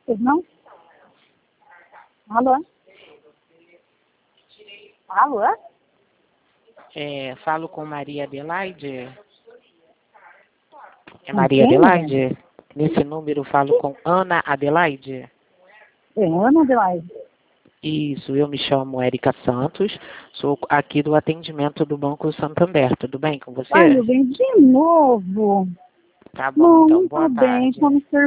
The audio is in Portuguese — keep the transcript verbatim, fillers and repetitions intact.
Pois não? Alô? Alô? É, falo com Maria Adelaide. É Com Maria quem? Adelaide? Nesse número falo com Ana Adelaide. É Ana Adelaide. Isso, eu me chamo Érica Santos, sou aqui do atendimento do Banco Santander. Tudo bem com você? Ai, meu bem, de novo. Tá bom, Não, então, não boa tá bem. tarde. Como